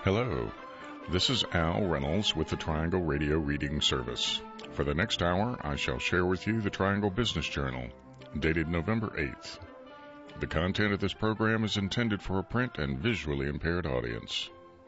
Hello, this is Al Reynolds with the Triangle Radio Reading Service. For the next hour, I shall share with you the Triangle Business Journal, dated November 8th. The content of this program is intended for a print and visually impaired audience.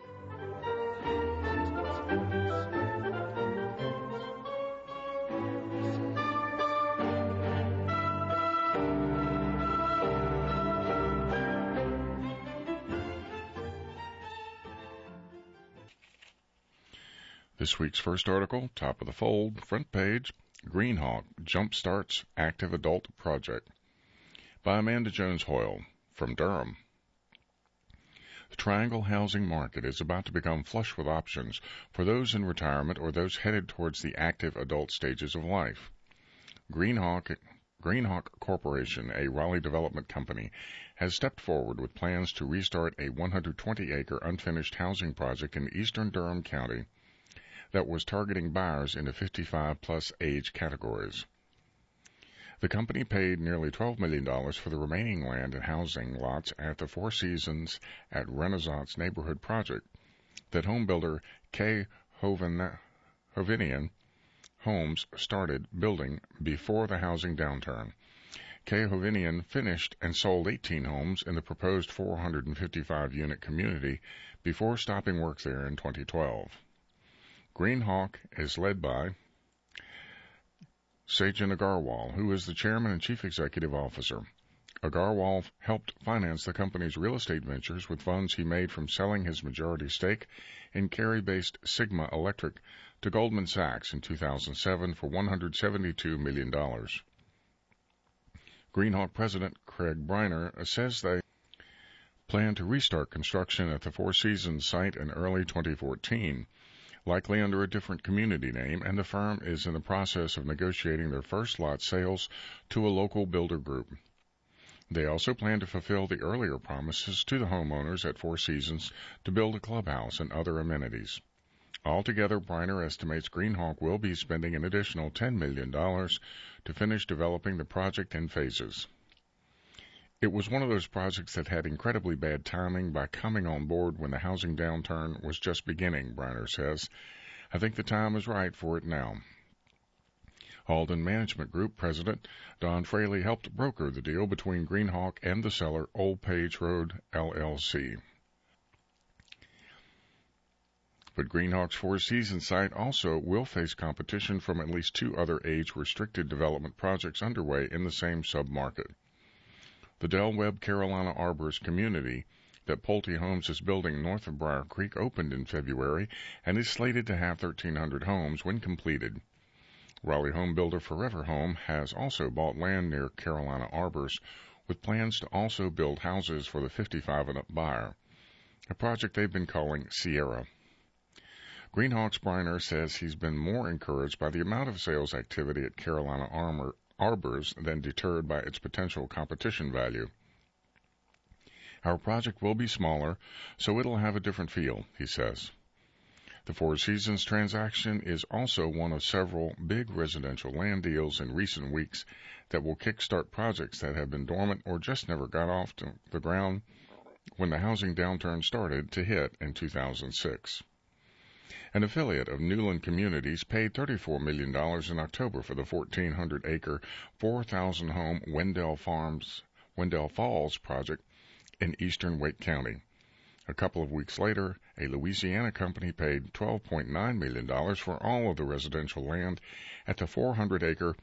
This week's first article, top of the fold, front page, Greenhawk Jumpstarts Active Adult Project, by Amanda Jones Hoyle, from Durham. The Triangle housing market is about to become flush with options for those in retirement or those headed towards the active adult stages of life. Greenhawk Corporation, a Raleigh development company, has stepped forward with plans to restart a 120-acre unfinished housing project in eastern Durham County that was targeting buyers in the 55-plus age categories. The company paid nearly $12 million for the remaining land and housing lots at the Four Seasons at Renaissance neighborhood project that homebuilder K. Hovnanian Homes started building before the housing downturn. K. Hovnanian finished and sold 18 homes in the proposed 455-unit community before stopping work there in 2012. Greenhawk is led by Sajan Agarwal, who is the chairman and chief executive officer. Agarwal helped finance the company's real estate ventures with funds he made from selling his majority stake in Cary-based Sigma Electric to Goldman Sachs in 2007 for $172 million. Greenhawk president Craig Briner says they plan to restart construction at the Four Seasons site in early 2014. Likely under a different community name, and the firm is in the process of negotiating their first lot sales to a local builder group. They also plan to fulfill the earlier promises to the homeowners at Four Seasons to build a clubhouse and other amenities. Altogether, Briner estimates Greenhawk will be spending an additional $10 million to finish developing the project in phases. It was one of those projects that had incredibly bad timing by coming on board when the housing downturn was just beginning, Briner says. I think the time is right for it now. Alden Management Group president Don Fraley helped broker the deal between Greenhawk and the seller Old Page Road, LLC. But Greenhawk's Four Seasons site also will face competition from at least two other age-restricted development projects underway in the same sub-market. The Del Webb Carolina Arbors community that Pulte Homes is building north of Briar Creek opened in February and is slated to have 1,300 homes when completed. Raleigh home builder Forever Home has also bought land near Carolina Arbors with plans to also build houses for the 55 and up buyer, a project they've been calling Sierra. Greenhawk's Briner says he's been more encouraged by the amount of sales activity at Carolina Arbors than deterred by its potential competition value. Our project will be smaller, so it'll have a different feel, he says. The Four Seasons transaction is also one of several big residential land deals in recent weeks that will kickstart projects that have been dormant or just never got off the ground when the housing downturn started to hit in 2006. An affiliate of Newland Communities paid $34 million in October for the 1,400-acre, 4,000-home Wendell Falls project in eastern Wake County. A couple of weeks later, a Louisiana company paid $12.9 million for all of the residential land at the 400-acre,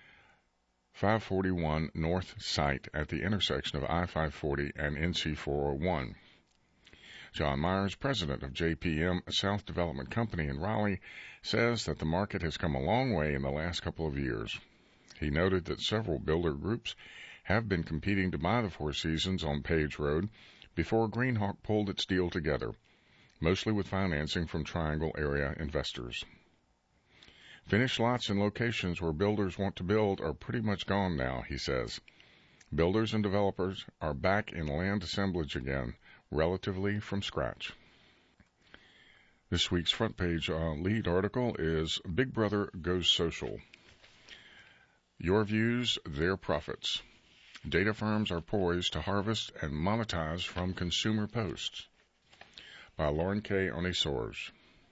541 North site at the intersection of I-540 and NC-401. John Myers, president of JPM South Development Company in Raleigh, says that the market has come a long way in the last couple of years. He noted that several builder groups have been competing to buy the Four Seasons on Page Road before Greenhawk pulled its deal together, mostly with financing from Triangle area investors. Finished lots and locations where builders want to build are pretty much gone now, he says. Builders and developers are back in land assemblage again, relatively from scratch. This week's front page lead article is Big Brother Goes Social. Your views, their profits. Data firms are poised to harvest and monetize from consumer posts. by Lauren K. Onisors.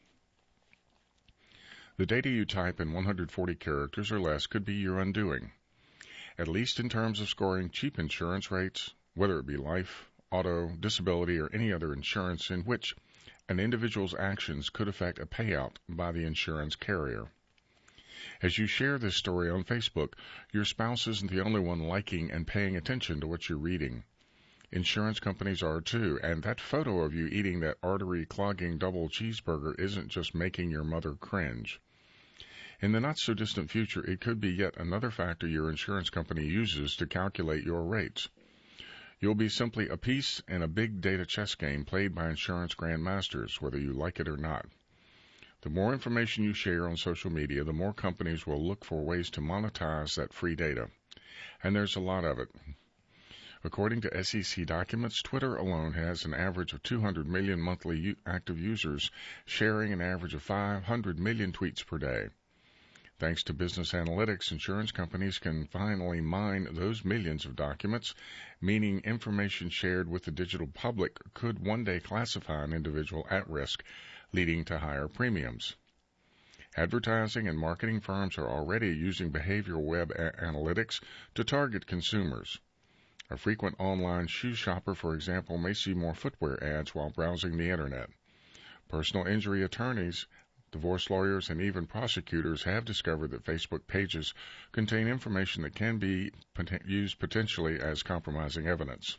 The data you type in 140 characters or less could be your undoing, at least in terms of scoring cheap insurance rates, whether it be life, auto, disability, or any other insurance in which an individual's actions could affect a payout by the insurance carrier. As you share this story on Facebook, your spouse isn't the only one liking and paying attention to what you're reading. Insurance companies are too, and that photo of you eating that artery-clogging double cheeseburger isn't just making your mother cringe. In the not-so-distant future, it could be yet another factor your insurance company uses to calculate your rates. You'll be simply a piece in a big data chess game played by insurance grandmasters, whether you like it or not. The more information you share on social media, the more companies will look for ways to monetize that free data. And there's a lot of it. According to SEC documents, Twitter alone has an average of 200 million monthly active users, sharing an average of 500 million tweets per day. Thanks to business analytics, insurance companies can finally mine those millions of documents, meaning information shared with the digital public could one day classify an individual at risk, leading to higher premiums. Advertising and marketing firms are already using behavioral web analytics to target consumers. A frequent online shoe shopper, for example, may see more footwear ads while browsing the Internet. Personal injury attorneys, divorce lawyers, and even prosecutors have discovered that Facebook pages contain information that can be used potentially as compromising evidence.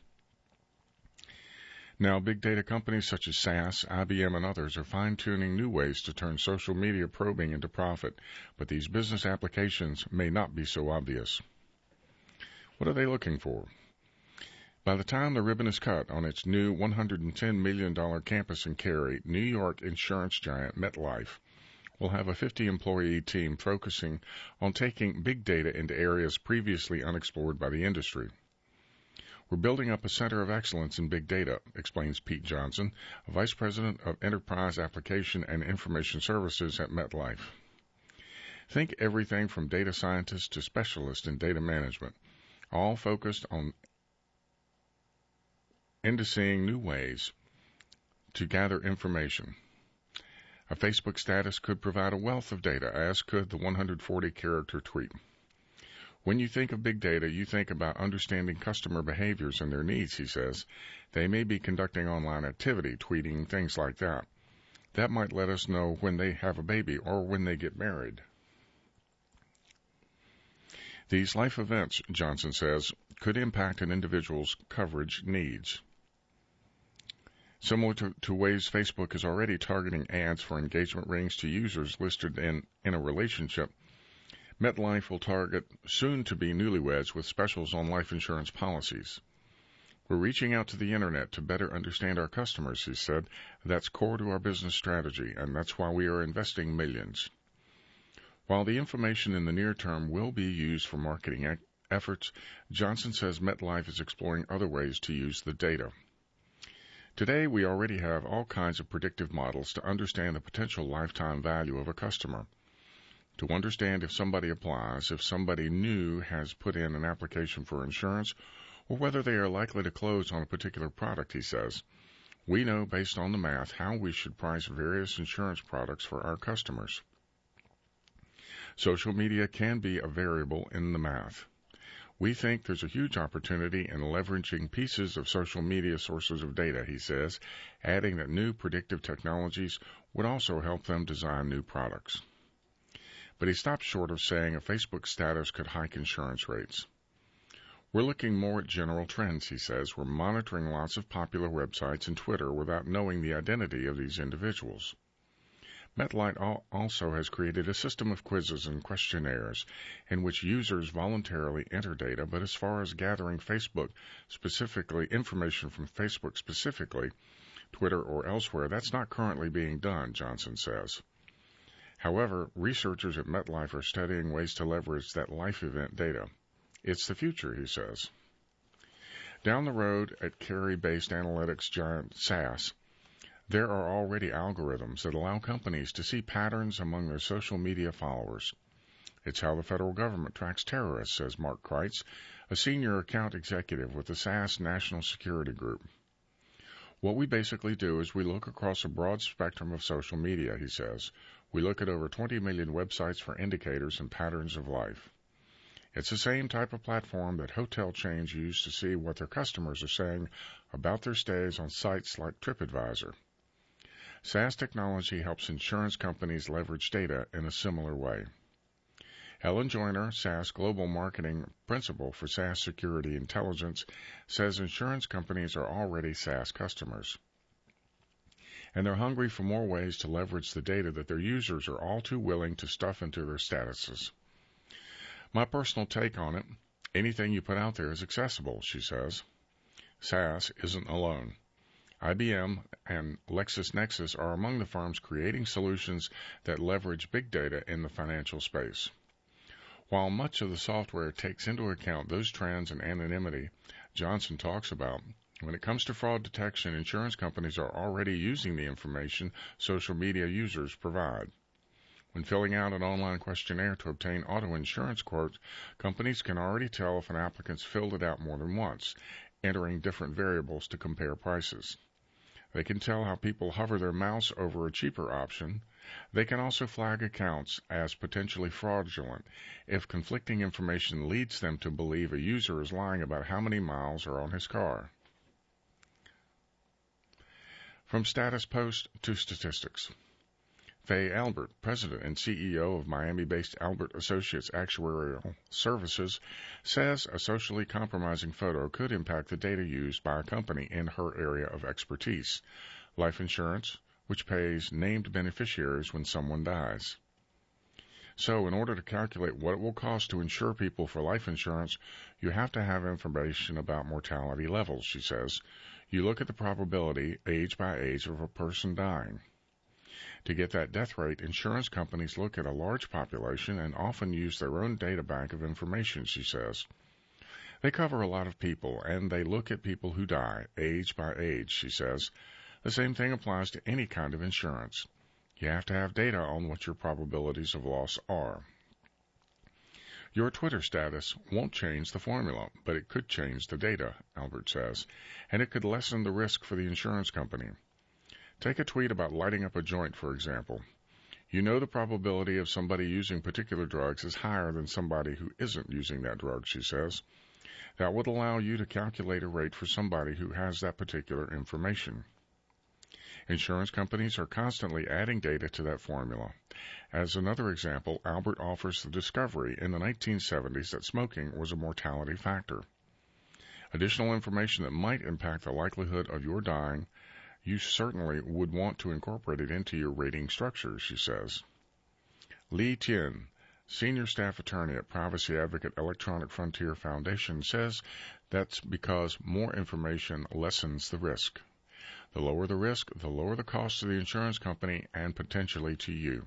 Now, big data companies such as SAS, IBM, and others are fine-tuning new ways to turn social media probing into profit, but these business applications may not be so obvious. What are they looking for? By the time the ribbon is cut on its new $110 million campus in Cary, New York insurance giant MetLife will have a 50-employee team focusing on taking big data into areas previously unexplored by the industry. We're building up a center of excellence in big data, explains Pete Johnson, Vice President of Enterprise Application and Information Services at MetLife. Think everything from data scientists to specialists in data management, all focused on seeing new ways to gather information. A Facebook status could provide a wealth of data, as could the 140-character tweet. When you think of big data, you think about understanding customer behaviors and their needs, he says. They may be conducting online activity, tweeting, things like that. That might let us know when they have a baby or when they get married. These life events, Johnson says, could impact an individual's coverage needs. Similar to ways Facebook is already targeting ads for engagement rings to users listed in a relationship, MetLife will target soon-to-be newlyweds with specials on life insurance policies. We're reaching out to the Internet to better understand our customers, he said. That's core to our business strategy, and that's why we are investing millions. While the information in the near term will be used for marketing efforts, Johnson says MetLife is exploring other ways to use the data. Today, we already have all kinds of predictive models to understand the potential lifetime value of a customer. To understand if somebody applies, if somebody new has put in an application for insurance, or whether they are likely to close on a particular product, he says. We know based on the math how we should price various insurance products for our customers. Social media can be a variable in the math. We think there's a huge opportunity in leveraging pieces of social media sources of data, he says, adding that new predictive technologies would also help them design new products. But he stopped short of saying a Facebook status could hike insurance rates. We're looking more at general trends, he says. We're monitoring lots of popular websites and Twitter without knowing the identity of these individuals. MetLife also has created a system of quizzes and questionnaires in which users voluntarily enter data, but as far as gathering information from Facebook specifically, Twitter or elsewhere, that's not currently being done, Johnson says. However, researchers at MetLife are studying ways to leverage that life event data. It's the future, he says. Down the road at Cary-based analytics giant SAS, there are already algorithms that allow companies to see patterns among their social media followers. It's how the federal government tracks terrorists, says Mark Kreitz, a senior account executive with the SAS National Security Group. What we basically do is we look across a broad spectrum of social media, he says. We look at over 20 million websites for indicators and patterns of life. It's the same type of platform that hotel chains use to see what their customers are saying about their stays on sites like TripAdvisor. SAS technology helps insurance companies leverage data in a similar way. Helen Joyner, SAS Global Marketing Principal for SAS Security Intelligence, says insurance companies are already SAS customers, and they're hungry for more ways to leverage the data that their users are all too willing to stuff into their statuses. My personal take on it, anything you put out there is accessible, she says. SAS isn't alone. IBM and LexisNexis are among the firms creating solutions that leverage big data in the financial space. While much of the software takes into account those trends and anonymity Johnson talks about, when it comes to fraud detection, insurance companies are already using the information social media users provide. When filling out an online questionnaire to obtain auto insurance quotes, companies can already tell if an applicant's filled it out more than once, entering different variables to compare prices. They can tell how people hover their mouse over a cheaper option. They can also flag accounts as potentially fraudulent if conflicting information leads them to believe a user is lying about how many miles are on his car. From status post to statistics. Faye Albert, president and CEO of Miami-based Albert Associates Actuarial Services, says a socially compromising photo could impact the data used by a company in her area of expertise, life insurance, which pays named beneficiaries when someone dies. So, in order to calculate what it will cost to insure people for life insurance, you have to have information about mortality levels, she says. You look at the probability, age by age, of a person dying. To get that death rate, insurance companies look at a large population and often use their own data bank of information, she says. They cover a lot of people, and they look at people who die, age by age, she says. The same thing applies to any kind of insurance. You have to have data on what your probabilities of loss are. Your Twitter status won't change the formula, but it could change the data, Albert says, and it could lessen the risk for the insurance company. Take a tweet about lighting up a joint, for example. You know the probability of somebody using particular drugs is higher than somebody who isn't using that drug, she says. That would allow you to calculate a rate for somebody who has that particular information. Insurance companies are constantly adding data to that formula. As another example, Albert offers the discovery in the 1970s that smoking was a mortality factor. Additional information that might impact the likelihood of your dying, you certainly would want to incorporate it into your rating structure, she says. Lee Tien, senior staff attorney at privacy advocate Electronic Frontier Foundation, says that's because more information lessens the risk. The lower the risk, the lower the cost to the insurance company and potentially to you.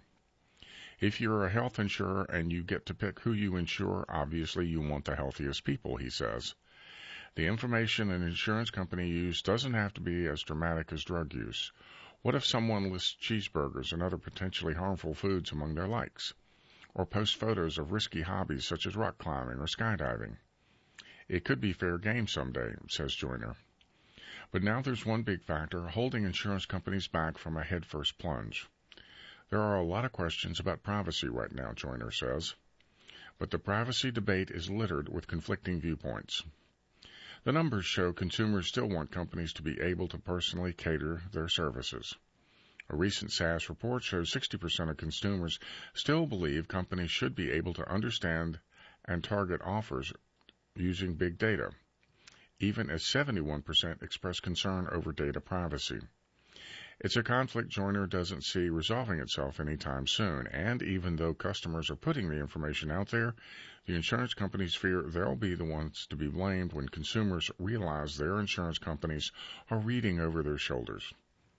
If you're a health insurer and you get to pick who you insure, obviously you want the healthiest people, he says. The information an insurance company uses doesn't have to be as dramatic as drug use. What if someone lists cheeseburgers and other potentially harmful foods among their likes? Or posts photos of risky hobbies such as rock climbing or skydiving? It could be fair game someday, says Joyner. But now there's one big factor holding insurance companies back from a headfirst plunge. There are a lot of questions about privacy right now, Joyner says. But the privacy debate is littered with conflicting viewpoints. The numbers show consumers still want companies to be able to personally cater their services. A recent SAS report shows 60% of consumers still believe companies should be able to understand and target offers using big data, even as 71% express concern over data privacy. It's a conflict Joyner doesn't see resolving itself anytime soon, and even though customers are putting the information out there, the insurance companies fear they'll be the ones to be blamed when consumers realize their insurance companies are reading over their shoulders.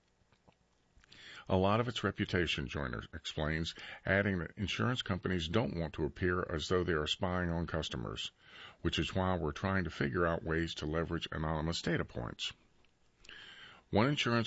A lot of it's reputation, Joyner explains, adding that insurance companies don't want to appear as though they are spying on customers, which is why we're trying to figure out ways to leverage anonymous data points. One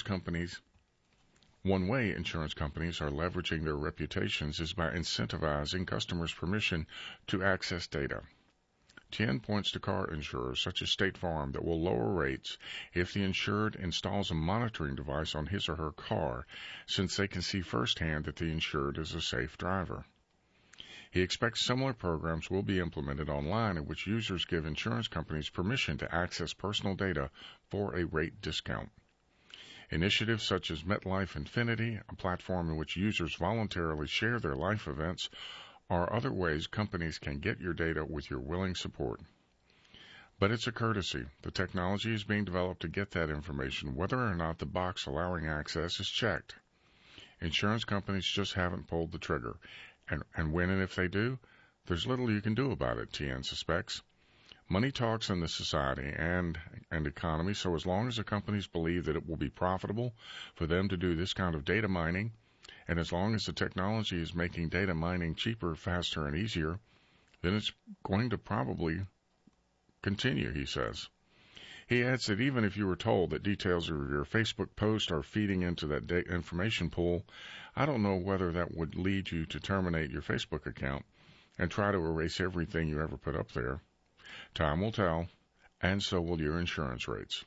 way insurance companies are leveraging their reputations is by incentivizing customers' permission to access data. Tien points to car insurers such as State Farm that will lower rates if the insured installs a monitoring device on his or her car, since they can see firsthand that the insured is a safe driver. He expects similar programs will be implemented online in which users give insurance companies permission to access personal data for a rate discount. Initiatives such as MetLife Infinity, a platform in which users voluntarily share their life events, are other ways companies can get your data with your willing support. But it's a courtesy. The technology is being developed to get that information, whether or not the box allowing access is checked. Insurance companies just haven't pulled the trigger. And when and if they do, there's little you can do about it, Tien suspects. Money talks in the society and economy, so as long as the companies believe that it will be profitable for them to do this kind of data mining, and as long as the technology is making data mining cheaper, faster, and easier, then it's going to probably continue, he says. He adds that even if you were told that details of your Facebook post are feeding into that information pool, I don't know whether that would lead you to terminate your Facebook account and try to erase everything you ever put up there. Time will tell, and so will your insurance rates.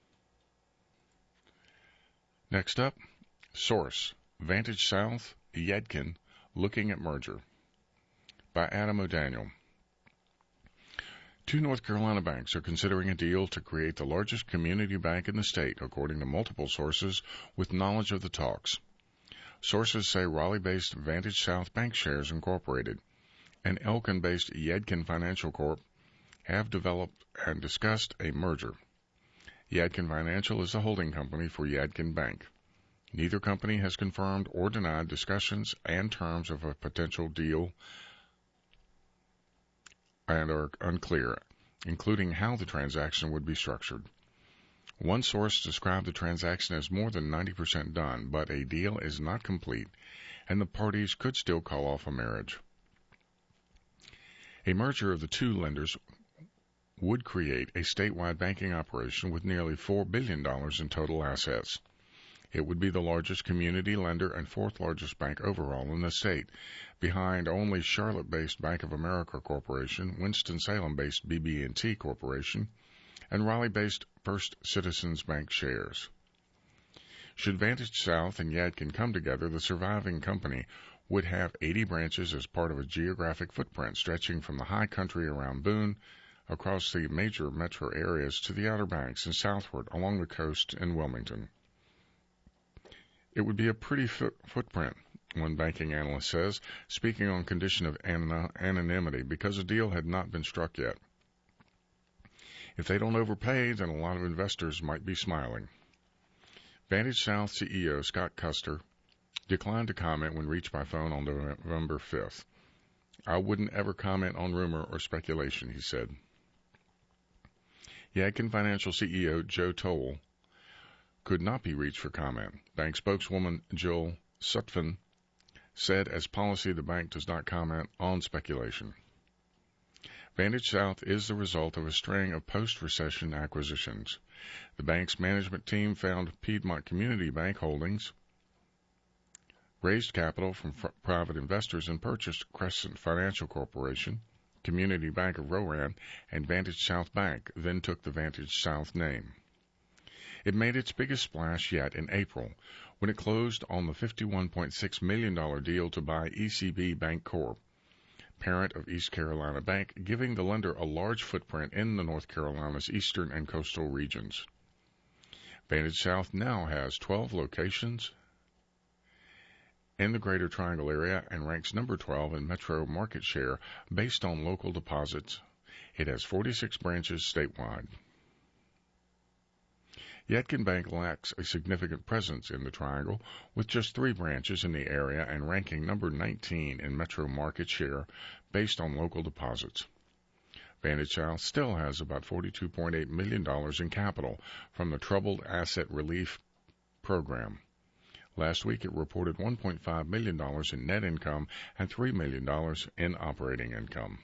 Next up, Source, Vantage South, Yadkin, Looking at Merger, by Adam O'Daniel. Two North Carolina banks are considering a deal to create the largest community bank in the state, according to multiple sources with knowledge of the talks. Sources say Raleigh-based Vantage South Bankshares Incorporated and Elkin-based Yadkin Financial Corp. Have developed and discussed a merger. Yadkin Financial is the holding company for Yadkin Bank. Neither company has confirmed or denied discussions and terms of a potential deal and are unclear, including how the transaction would be structured. One source described the transaction as more than 90% done, but a deal is not complete, and the parties could still call off a marriage. A merger of the two lenders would create a statewide banking operation with nearly $4 billion in total assets. It would be the largest community lender and fourth largest bank overall in the state, behind only Charlotte-based Bank of America Corporation, Winston-Salem-based BB&T Corporation, and Raleigh-based First Citizens Bank shares. Should Vantage South and Yadkin come together, the surviving company would have 80 branches as part of a geographic footprint stretching from the high country around Boone, across the major metro areas to the Outer Banks and southward along the coast in Wilmington. It would be a pretty footprint, one banking analyst says, speaking on condition of anonymity because a deal had not been struck yet. If they don't overpay, then a lot of investors might be smiling. Vantage South CEO Scott Custer declined to comment when reached by phone on November 5th. I wouldn't ever comment on rumor or speculation, he said. Yadkin Financial CEO Joe Toll could not be reached for comment. Bank spokeswoman Jill Sutphin said as policy the bank does not comment on speculation. Vantage South is the result of a string of post-recession acquisitions. The bank's management team found Piedmont Community Bank Holdings, raised capital from private investors, and purchased Crescent Financial Corporation, Community Bank of Rowan, and Vantage South Bank, then took the Vantage South name. It made its biggest splash yet in April, when it closed on the $51.6 million deal to buy ECB Bank Corp., parent of East Carolina Bank, giving the lender a large footprint in the North Carolina's eastern and coastal regions. Vantage South now has 12 locations in the Greater Triangle area and ranks number 12 in metro market share based on local deposits. It has 46 branches statewide. Yadkin Bank lacks a significant presence in the Triangle, with just 3 branches in the area and ranking number 19 in metro market share based on local deposits. Vantage South still has about $42.8 million in capital from the Troubled Asset Relief Program. Last week, it reported $1.5 million in net income and $3 million in operating income.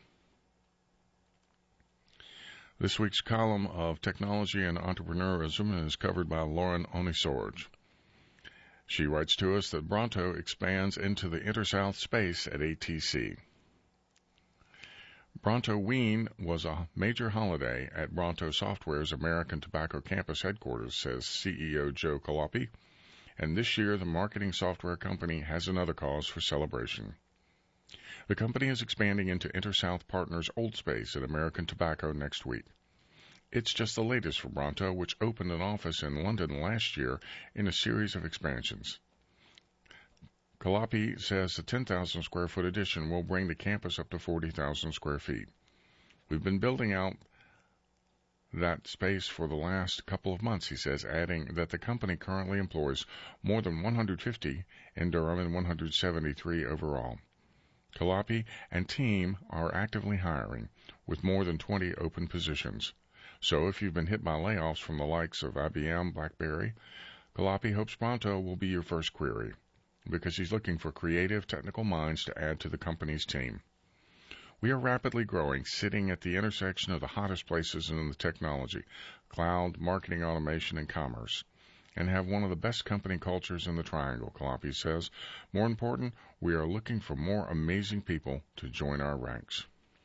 This week's column of technology and entrepreneurism is covered by Lauren Onisorge. She writes to us that Bronto expands into the Inter-South space at ATC. Brontoween was a major holiday at Bronto Software's American Tobacco campus headquarters, says CEO Joe Calopi, and this year the marketing software company has another cause for celebration. The company is expanding into InterSouth Partners Old Space at American Tobacco next week. It's just the latest for Bronto, which opened an office in London last year in a series of expansions. Calopi says the 10,000 square foot addition will bring the campus up to 40,000 square feet. We've been building out that space for the last couple of months, he says, adding that the company currently employs more than 150 in Durham and 173 overall. Calopi and team are actively hiring, with more than 20 open positions. So if you've been hit by layoffs from the likes of IBM, BlackBerry, Calopi hopes Bronto will be your first query, because he's looking for creative, technical minds to add to the company's team. We are rapidly growing, sitting at the intersection of the hottest places in the technology, cloud, marketing automation, and commerce, and have one of the best company cultures in the Triangle, Calopi says. More important, we are looking for more amazing people to join our ranks.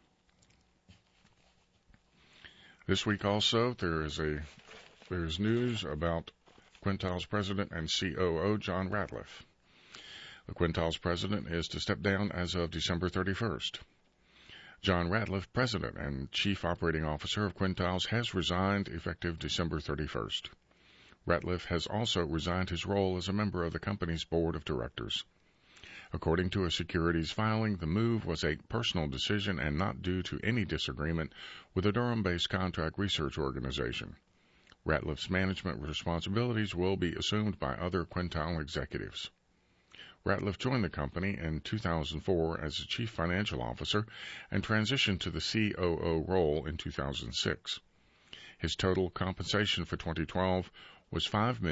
This week also, there's news about Quintiles president and COO John Ratliff. The Quintiles president is to step down as of December 31st. John Ratliff, president and chief operating officer of Quintiles, has resigned effective December 31st. Ratliff has also resigned his role as a member of the company's board of directors. According to a securities filing, the move was a personal decision and not due to any disagreement with a Durham-based contract research organization. Ratliff's management responsibilities will be assumed by other Quintile executives. Ratliff joined the company in 2004 as the chief financial officer and transitioned to the COO role in 2006. His total compensation for 2012 was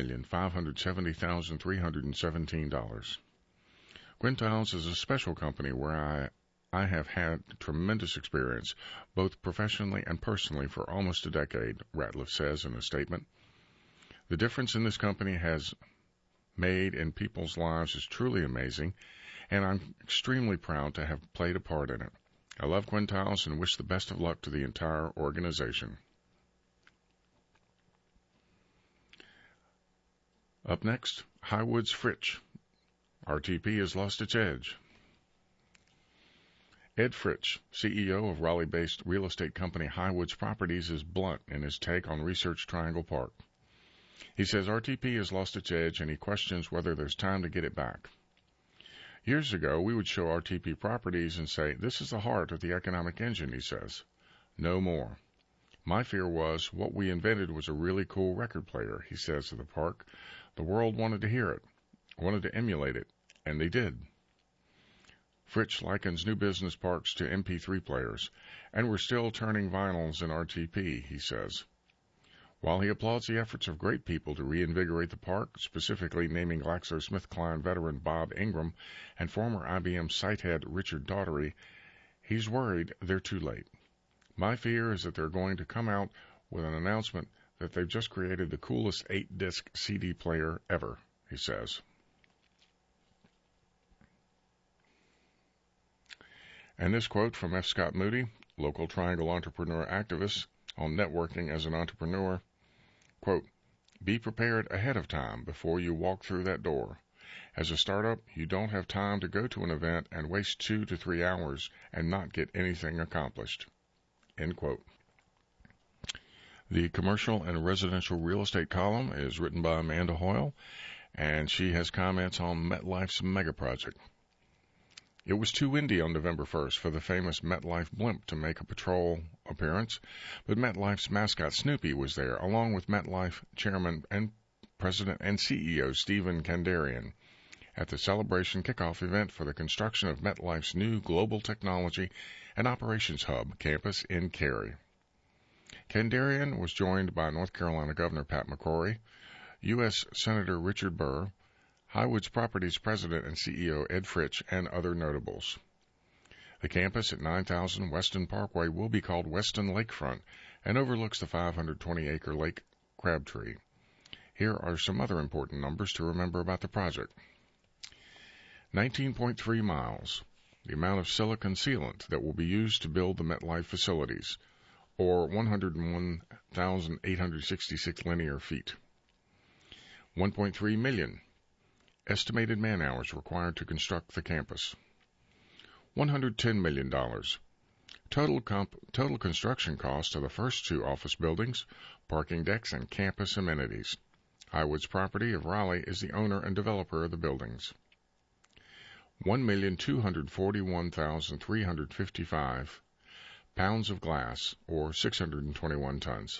$5,570,317. Quintiles is a special company where I have had tremendous experience, both professionally and personally, for almost a decade, Ratliff says in a statement. The difference in this company has made in people's lives is truly amazing, and I'm extremely proud to have played a part in it. I love Quintiles and wish the best of luck to the entire organization. Up next, Highwoods Fritsch. RTP has lost its edge. Ed Fritsch, CEO of Raleigh-based real estate company Highwoods Properties, is blunt in his take on Research Triangle Park. He says RTP has lost its edge and he questions whether there's time to get it back. Years ago, we would show RTP Properties and say, this is the heart of the economic engine, he says. No more. My fear was what we invented was a really cool record player, he says of the park. The world wanted to hear it, wanted to emulate it, and they did. Fritsch likens new business parks to MP3 players, and we're still turning vinyls in RTP, he says. While he applauds the efforts of great people to reinvigorate the park, specifically naming GlaxoSmithKline veteran Bob Ingram and former IBM site head Richard Daugherty, he's worried they're too late. My fear is that they're going to come out with an announcement that they've just created the coolest 8-disc CD player ever, he says. And this quote from F. Scott Moody, local Triangle entrepreneur activist on networking as an entrepreneur, quote, be prepared ahead of time before you walk through that door. As a startup, you don't have time to go to an event and waste 2 to 3 hours and not get anything accomplished, end quote. The commercial and residential real estate column is written by Amanda Hoyle, and she has comments on MetLife's mega project. It was too windy on November 1st for the famous MetLife blimp to make a patrol appearance, but MetLife's mascot Snoopy was there, along with MetLife Chairman and President and CEO Stephen Kandarian, at the celebration kickoff event for the construction of MetLife's new Global Technology and Operations Hub campus in Cary. Kandarian was joined by North Carolina Governor Pat McCrory, U.S. Senator Richard Burr, Highwoods Properties President and CEO Ed Fritsch, and other notables. The campus at 9000 Weston Parkway will be called Weston Lakefront and overlooks the 520-acre Lake Crabtree. Here are some other important numbers to remember about the project. 19.3 miles, the amount of silicon sealant that will be used to build the MetLife facilities, or 101,866 linear feet. 1.3 million estimated man-hours required to construct the campus. $110 million. Total construction cost of the first two office buildings, parking decks, and campus amenities. Highwoods Property of Raleigh is the owner and developer of the buildings. 1,241,355 pounds of glass, or 621 tons.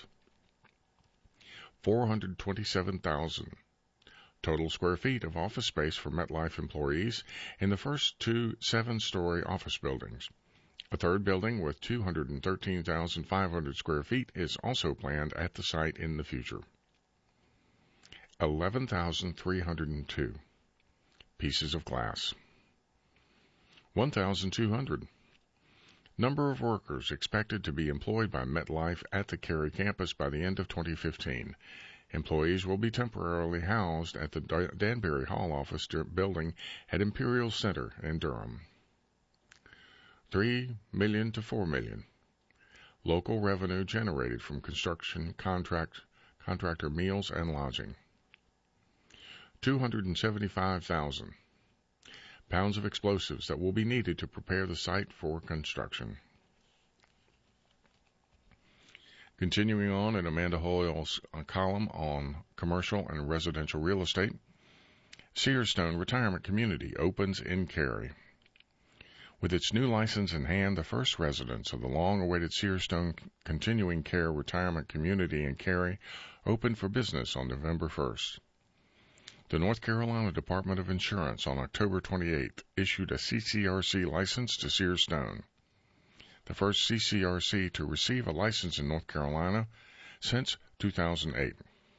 427,000 total square feet of office space for MetLife employees in the first two 7-story office buildings. A third building with 213,500 square feet is also planned at the site in the future. 11,302 pieces of glass. 1,200 number of workers expected to be employed by MetLife at the Cary campus by the end of 2015. Employees will be temporarily housed at the Danbury Hall office building at Imperial Center in Durham. $3 million to $4 million. Local revenue generated from construction contractor meals and lodging. 275,000 pounds of explosives that will be needed to prepare the site for construction. Continuing on in Amanda Hoyle's column on commercial and residential real estate, Searstone Retirement Community opens in Cary. With its new license in hand, the first residents of the long-awaited Searstone Continuing Care Retirement Community in Cary opened for business on November 1st. The North Carolina Department of Insurance on October 28th issued a CCRC license to Searstone, the first CCRC to receive a license in North Carolina since 2008.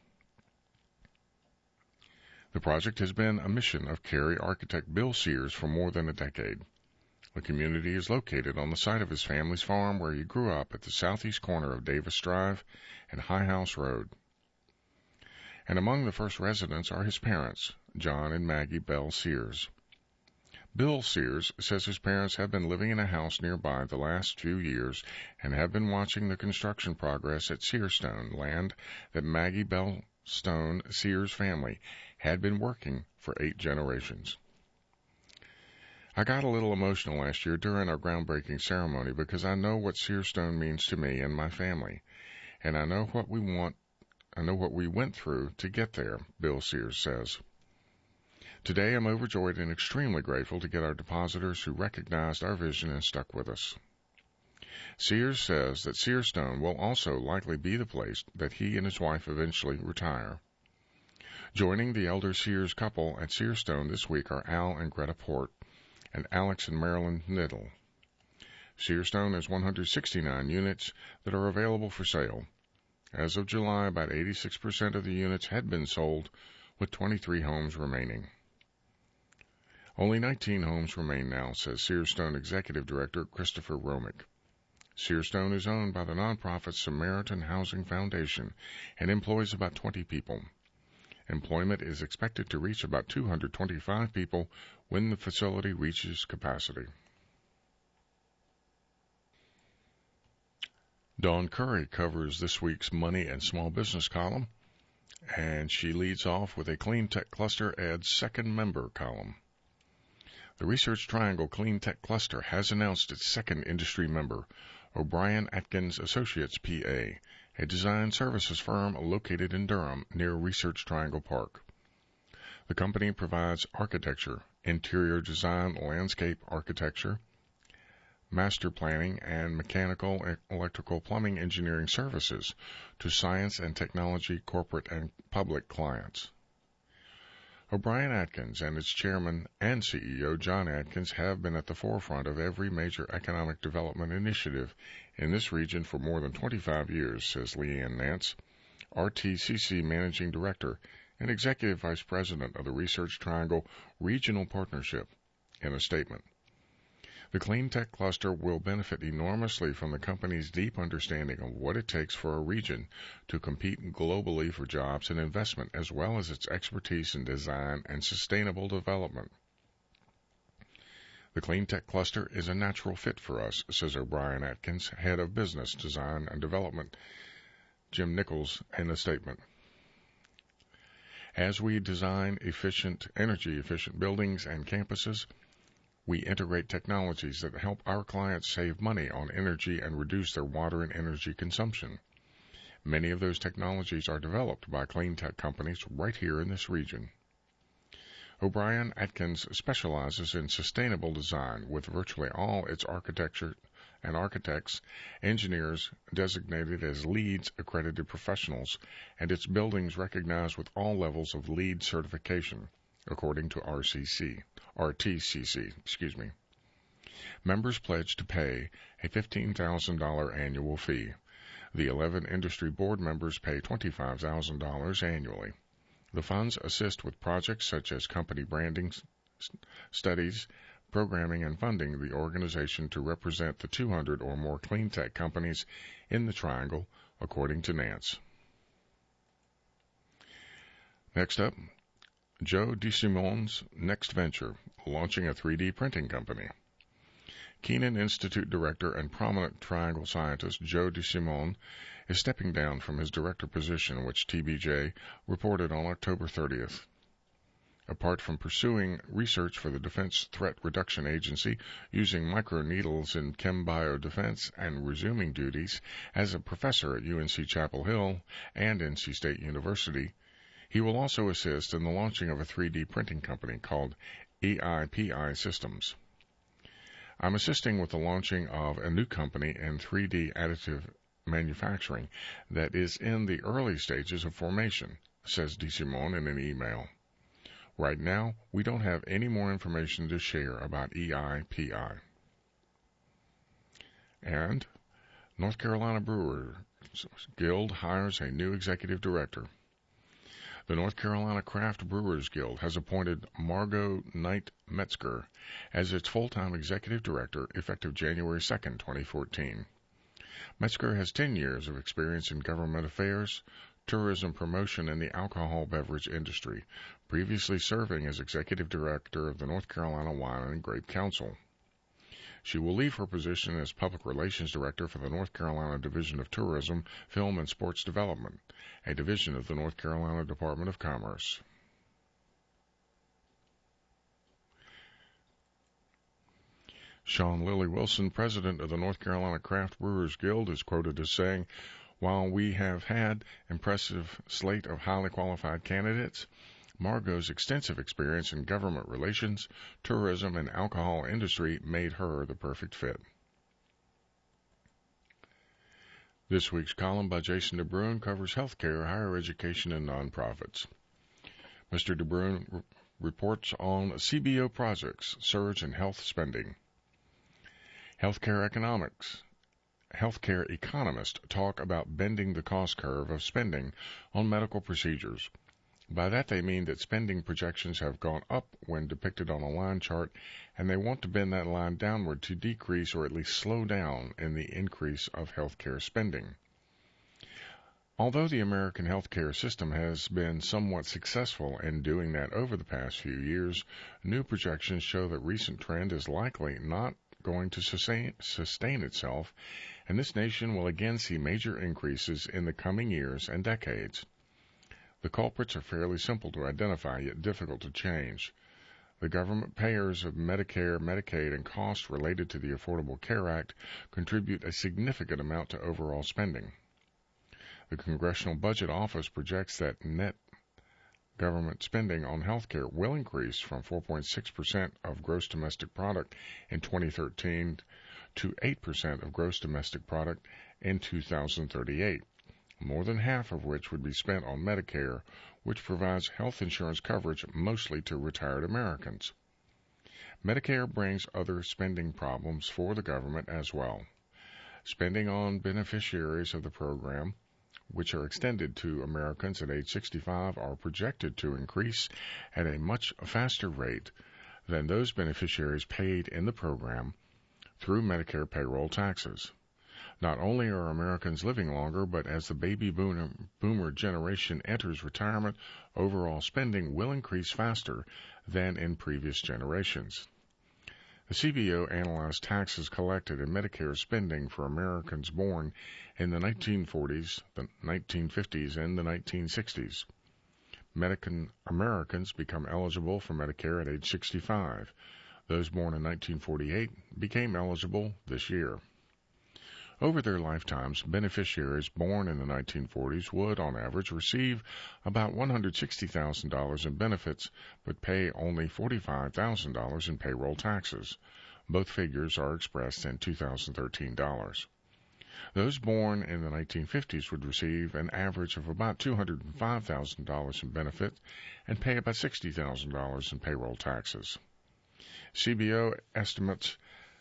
The project has been a mission of Cary architect Bill Sears for more than a decade. The community is located on the site of his family's farm where he grew up at the southeast corner of Davis Drive and High House Road. And among the first residents are his parents, John and Maggie Bell Sears. Bill Sears says his parents have been living in a house nearby the last few years and have been watching the construction progress at Searstone, land that Maggie Bell Stone Sears family had been working for 8 generations. I got a little emotional last year during our groundbreaking ceremony because I know what Searstone means to me and my family, and I know what we went through to get there, Bill Sears says. Today I'm overjoyed and extremely grateful to get our depositors who recognized our vision and stuck with us. Sears says that Searstone will also likely be the place that he and his wife eventually retire. Joining the elder Sears couple at Searstone this week are Al and Greta Port and Alex and Marilyn Niddle. Searstone has 169 units that are available for sale. As of July, about 86% of the units had been sold, with 23 homes remaining. Only 19 homes remain now, says Searstone Executive Director Christopher Romick. Searstone is owned by the nonprofit Samaritan Housing Foundation and employs about 20 people. Employment is expected to reach about 225 people when the facility reaches capacity. Dawn Curry covers this week's Money and Small Business column, and she leads off with a Clean Tech Cluster adds second member column. The Research Triangle Clean Tech Cluster has announced its second industry member, O'Brien Atkins Associates, P.A., a design services firm located in Durham near Research Triangle Park. The company provides architecture, interior design, landscape architecture, master planning, and mechanical, electrical, plumbing engineering services to science and technology, corporate, and public clients. O'Brien Atkins and its chairman and CEO, John Atkins, have been at the forefront of every major economic development initiative in this region for more than 25 years, says Leanne Nance, RTCC Managing Director and Executive Vice President of the Research Triangle Regional Partnership, in a statement. The Clean Tech Cluster will benefit enormously from the company's deep understanding of what it takes for a region to compete globally for jobs and investment, as well as its expertise in design and sustainable development. The clean tech cluster is a natural fit for us, says O'Brien Atkins, head of business design and development, Jim Nichols, in a statement. As we design energy-efficient buildings and campuses, we integrate technologies that help our clients save money on energy and reduce their water and energy consumption. Many of those technologies are developed by clean tech companies right here in this region. O'Brien Atkins specializes in sustainable design, with virtually all its architecture and architects, engineers designated as LEED accredited professionals, and its buildings recognized with all levels of LEED certification, according to RTCC. Members pledge to pay a $15,000 annual fee. The 11 industry board members pay $25,000 annually. The funds assist with projects such as company branding, studies, programming, and funding the organization to represent the 200 or more clean tech companies in the Triangle, according to Nance. Next up, Joe DeSimone's next venture, launching a 3D printing company. Kenan Institute director and prominent Triangle scientist Joe DeSimone is stepping down from his director position, which TBJ reported on October 30th. Apart from pursuing research for the Defense Threat Reduction Agency using microneedles in chem-bio defense and resuming duties as a professor at UNC Chapel Hill and NC State University, he will also assist in the launching of a 3D printing company called EIPI Systems. I'm assisting with the launching of a new company in 3D additive manufacturing that is in the early stages of formation, says DeSimone in an email. Right now, we don't have any more information to share about EIPI. And North Carolina Brewers Guild hires a new executive director. The North Carolina Craft Brewers Guild has appointed Margot Knight Metzger as its full-time executive director effective January 2, 2014. Metzger has 10 years of experience in government affairs, tourism promotion, and the alcohol beverage industry, previously serving as executive director of the North Carolina Wine and Grape Council. She will leave her position as public relations director for the North Carolina Division of Tourism, Film, and Sports Development, a division of the North Carolina Department of Commerce. Sean Lilly Wilson, president of the North Carolina Craft Brewers Guild, is quoted as saying, "While we have had impressive slate of highly qualified candidates, Margot's extensive experience in government relations, tourism, and alcohol industry made her the perfect fit." This week's column by Jason DeBruin covers healthcare, higher education, and nonprofits. Mr. DeBruin reports on CBO projects, surge in health spending. Healthcare economists talk about bending the cost curve of spending on medical procedures. By that they mean that spending projections have gone up when depicted on a line chart, and they want to bend that line downward to decrease or at least slow down in the increase of healthcare spending. Although the American healthcare system has been somewhat successful in doing that over the past few years, new projections show that recent trend is likely not going to sustain itself, and this nation will again see major increases in the coming years and decades. The culprits are fairly simple to identify, yet difficult to change. The government payers of Medicare, Medicaid, and costs related to the Affordable Care Act contribute a significant amount to overall spending. The Congressional Budget Office projects that net government spending on health care will increase from 4.6% of gross domestic product in 2013 to 8% of gross domestic product in 2038. More than half of which would be spent on Medicare, which provides health insurance coverage mostly to retired Americans. Medicare brings other spending problems for the government as well. Spending on beneficiaries of the program, which are extended to Americans at age 65, are projected to increase at a much faster rate than those beneficiaries paid in the program through Medicare payroll taxes. Not only are Americans living longer, but as the baby boomer generation enters retirement, overall spending will increase faster than in previous generations. The CBO analyzed taxes collected and Medicare spending for Americans born in the 1940s, the 1950s, and the 1960s. Americans become eligible for Medicare at age 65. Those born in 1948 became eligible this year. Over their lifetimes, beneficiaries born in the 1940s would, on average, receive about $160,000 in benefits, but pay only $45,000 in payroll taxes. Both figures are expressed in 2013 dollars. Those born in the 1950s would receive an average of about $205,000 in benefits and pay about $60,000 in payroll taxes. CBO estimates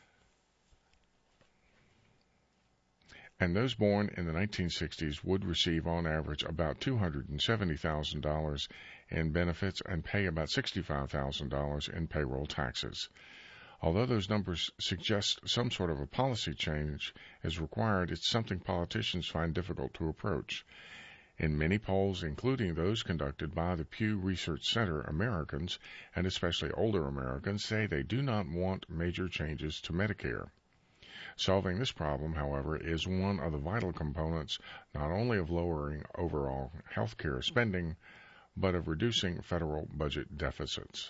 and those born in the 1960s would receive on average about $270,000 in benefits and pay about $65,000 in payroll taxes. Although those numbers suggest some sort of a policy change is required, it's something politicians find difficult to approach. In many polls, including those conducted by the Pew Research Center, Americans, and especially older Americans, say they do not want major changes to Medicare. Solving this problem, however, is one of the vital components not only of lowering overall health care spending, but of reducing federal budget deficits.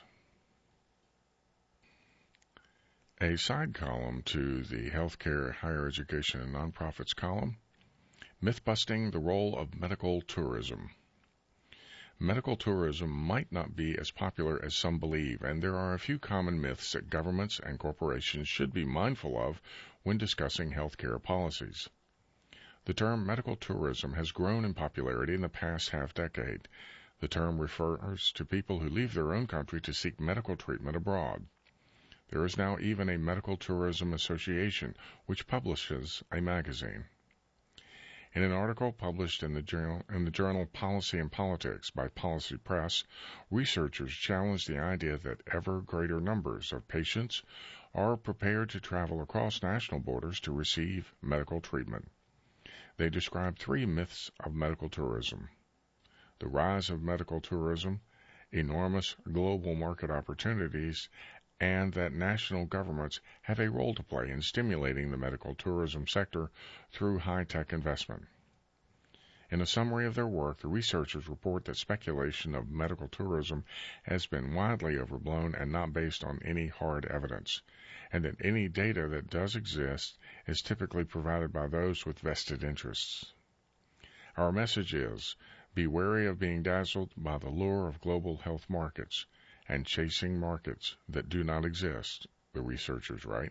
A side column to the Healthcare, Higher Education, and Nonprofits column, Myth-Busting the Role of Medical Tourism. Medical tourism might not be as popular as some believe, and there are a few common myths that governments and corporations should be mindful of when discussing healthcare policies. The term medical tourism has grown in popularity in the past half-decade. The term refers to people who leave their own country to seek medical treatment abroad. There is now even a Medical Tourism Association, which publishes a magazine. In an article published in the journal Policy and Politics by Policy Press, researchers challenge the idea that ever greater numbers of patients are prepared to travel across national borders to receive medical treatment. They describe three myths of medical tourism: the rise of medical tourism, enormous global market opportunities, and that national governments have a role to play in stimulating the medical tourism sector through high-tech investment. In a summary of their work, the researchers report that speculation of medical tourism has been widely overblown and not based on any hard evidence, and that any data that does exist is typically provided by those with vested interests. Our message is, be wary of being dazzled by the lure of global health markets and chasing markets that do not exist, the researchers write.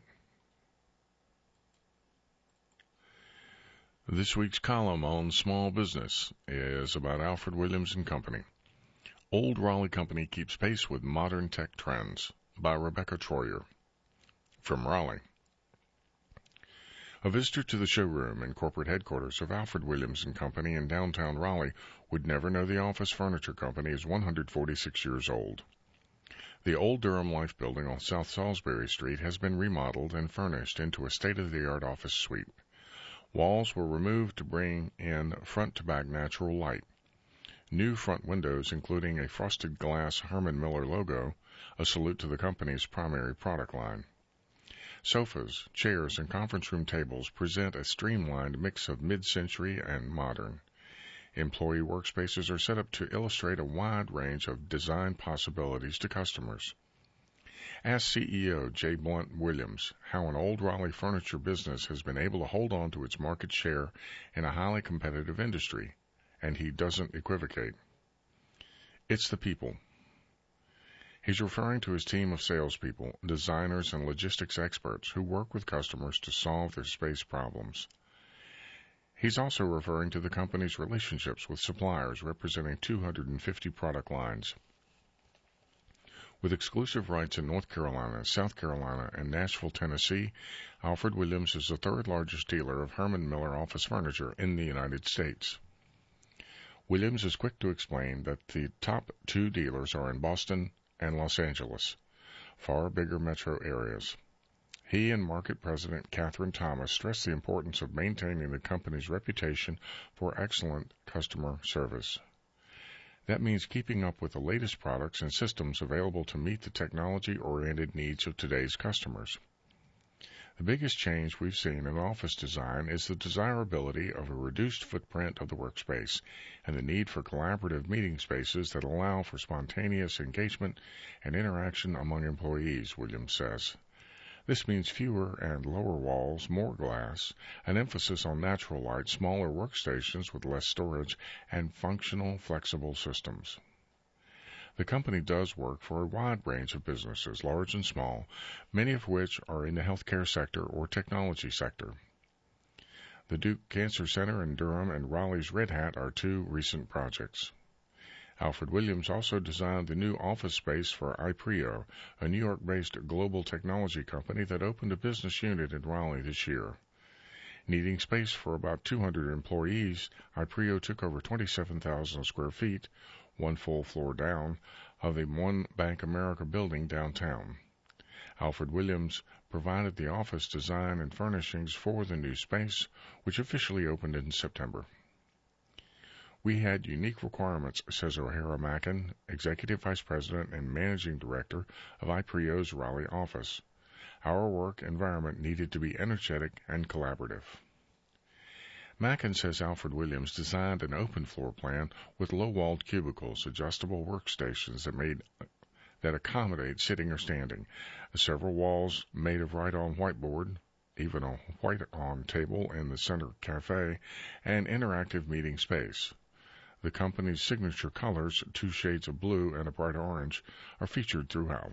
This week's column on small business is about Alfred Williams & Company. Old Raleigh Company keeps pace with modern tech trends, by Rebecca Troyer. From Raleigh. A visitor to the showroom and corporate headquarters of Alfred Williams & Company in downtown Raleigh would never know the office furniture company is 146 years old. The old Durham Life building on South Salisbury Street has been remodeled and furnished into a state-of-the-art office suite. Walls were removed to bring in front-to-back natural light. New front windows, including a frosted glass Herman Miller logo, a salute to the company's primary product line. Sofas, chairs, and conference room tables present a streamlined mix of mid-century and modern. Employee workspaces are set up to illustrate a wide range of design possibilities to customers. Ask CEO J. Blunt Williams how an old Raleigh furniture business has been able to hold on to its market share in a highly competitive industry, and he doesn't equivocate. It's the people. He's referring to his team of salespeople, designers, and logistics experts who work with customers to solve their space problems. He's also referring to the company's relationships with suppliers representing 250 product lines. With exclusive rights in North Carolina, South Carolina, and Nashville, Tennessee, Alfred Williams is the third largest dealer of Herman Miller office furniture in the United States. Williams is quick to explain that the top two dealers are in Boston and Los Angeles, far bigger metro areas. He and market president Catherine Thomas stress the importance of maintaining the company's reputation for excellent customer service. That means keeping up with the latest products and systems available to meet the technology-oriented needs of today's customers. The biggest change we've seen in office design is the desirability of a reduced footprint of the workspace and the need for collaborative meeting spaces that allow for spontaneous engagement and interaction among employees, Williams says. This means fewer and lower walls, more glass, an emphasis on natural light, smaller workstations with less storage, and functional, flexible systems. The company does work for a wide range of businesses, large and small, many of which are in the healthcare sector or technology sector. The Duke Cancer Center in Durham and Raleigh's Red Hat are two recent projects. Alfred Williams also designed the new office space for Iprio, a New York-based global technology company that opened a business unit in Raleigh this year. Needing space for about 200 employees, Iprio took over 27,000 square feet, one full floor down, of the One Bank America building downtown. Alfred Williams provided the office design and furnishings for the new space, which officially opened in September. We had unique requirements, says O'Hara Mackin, Executive Vice President and Managing Director of Iprio's Raleigh office. Our work environment needed to be energetic and collaborative. Mackin says Alfred Williams designed an open floor plan with low-walled cubicles, adjustable workstations that accommodate sitting or standing, several walls made of write-on whiteboard, even a white-on table in the center cafe, and interactive meeting space. The company's signature colors, two shades of blue and a bright orange, are featured throughout.